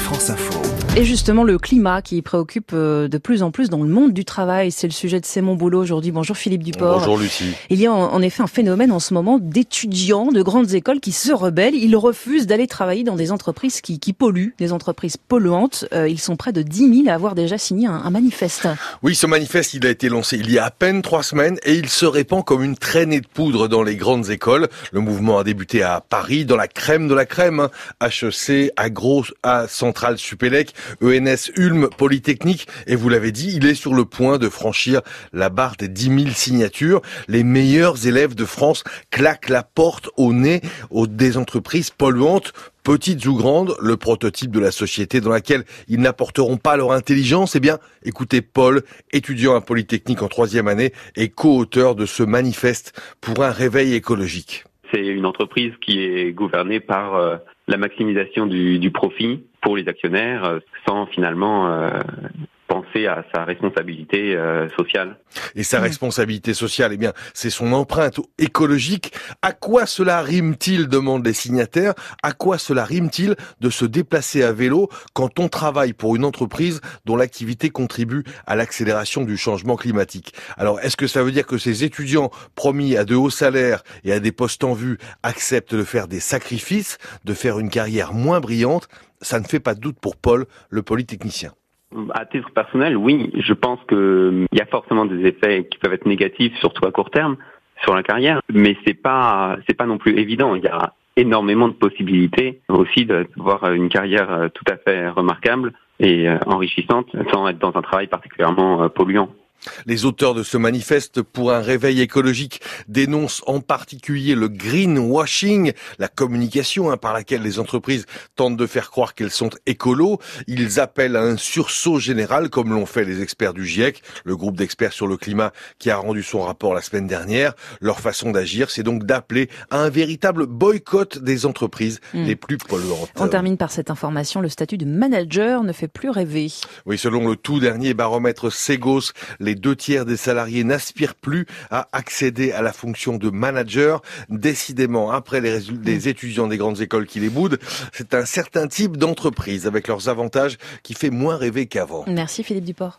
France Info. Et justement, le climat qui préoccupe de plus en plus dans le monde du travail, c'est le sujet de C'est mon boulot aujourd'hui. Bonjour Philippe Duport. Bonjour Lucie. Il y a en effet un phénomène en ce moment d'étudiants de grandes écoles qui se rebellent. Ils refusent d'aller travailler dans des entreprises qui polluent, des entreprises polluantes. Ils sont près de 10 000 à avoir déjà signé un manifeste. Oui, ce manifeste, il a été lancé il y a à peine 3 semaines et il se répand comme une traînée de poudre dans les grandes écoles. Le mouvement a débuté à Paris, dans la crème de la crème. HEC, Agro, à Centrale Supélec, ENS, Ulm, Polytechnique. Et vous l'avez dit, il est sur le point de franchir la barre des 10 000 signatures. Les meilleurs élèves de France claquent la porte au nez des entreprises polluantes, petites ou grandes, le prototype de la société dans laquelle ils n'apporteront pas leur intelligence. Eh bien, écoutez Paul, étudiant à Polytechnique en 3e année et co-auteur de ce manifeste pour un réveil écologique. C'est une entreprise qui est gouvernée par la maximisation du profit pour les actionnaires, sans finalement penser à sa responsabilité sociale. Et sa responsabilité sociale, eh bien, c'est son empreinte écologique. À quoi cela rime-t-il, demandent les signataires, à quoi cela rime-t-il de se déplacer à vélo quand on travaille pour une entreprise dont l'activité contribue à l'accélération du changement climatique? Alors, est-ce que ça veut dire que ces étudiants promis à de hauts salaires et à des postes en vue acceptent de faire des sacrifices, de faire une carrière moins brillante? Ça ne fait pas de doute pour Paul, le polytechnicien. À titre personnel, oui, je pense qu'il y a forcément des effets qui peuvent être négatifs, surtout à court terme, sur la carrière, mais c'est pas non plus évident. Il y a énormément de possibilités aussi d'avoir une carrière tout à fait remarquable et enrichissante sans être dans un travail particulièrement polluant. Les auteurs de ce manifeste pour un réveil écologique dénoncent en particulier le greenwashing, la communication par laquelle les entreprises tentent de faire croire qu'elles sont écolos. Ils appellent à un sursaut général, comme l'ont fait les experts du GIEC, le groupe d'experts sur le climat qui a rendu son rapport la semaine dernière. Leur façon d'agir, c'est donc d'appeler à un véritable boycott des entreprises les plus polluantes. On termine par cette information, le statut de manager ne fait plus rêver. Oui, selon le tout dernier baromètre Segos, les 2/3 des salariés n'aspirent plus à accéder à la fonction de manager. Décidément, après les étudiants des grandes écoles qui les boudent, c'est un certain type d'entreprise avec leurs avantages qui fait moins rêver qu'avant. Merci Philippe Duport.